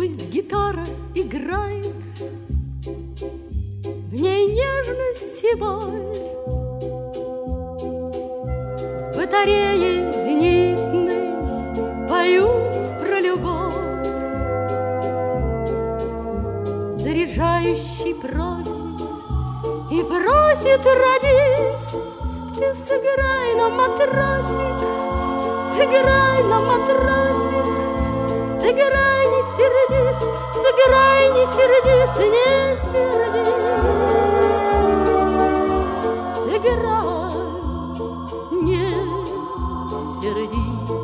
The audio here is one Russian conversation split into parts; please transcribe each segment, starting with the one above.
Пусть гитара играет, в ней нежность и боль. Батареи зенитной поют про любовь. Заряжающий просит и просит радист: ты сыграй на матрасик, сыграй на матрасик, сыграй, не сердись, сыграй, не сердись, не сердись, сыграй, не сердись.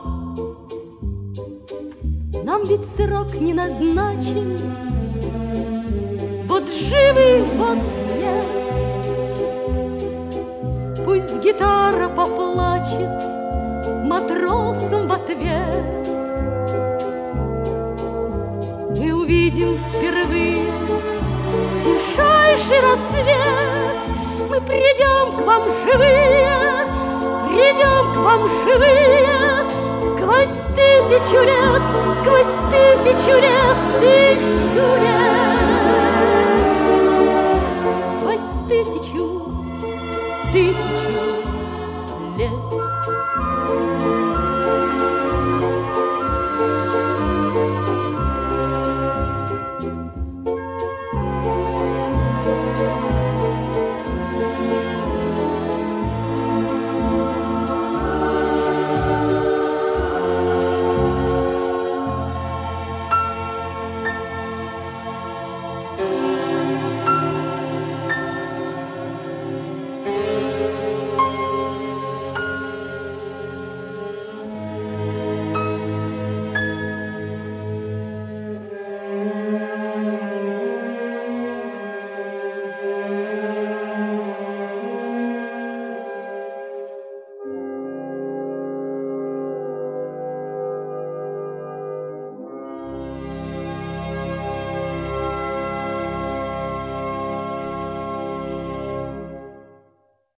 Нам ведь срок не назначен, вот живы, вот нет. Пусть гитара поплачет матросам в ответ. Мы увидим впервые тишайший рассвет. Мы придем к вам живые, придем к вам живые. Сквозь тысячу лет, сквозь тысячу лет, тысячу лет, сквозь тысячу лет.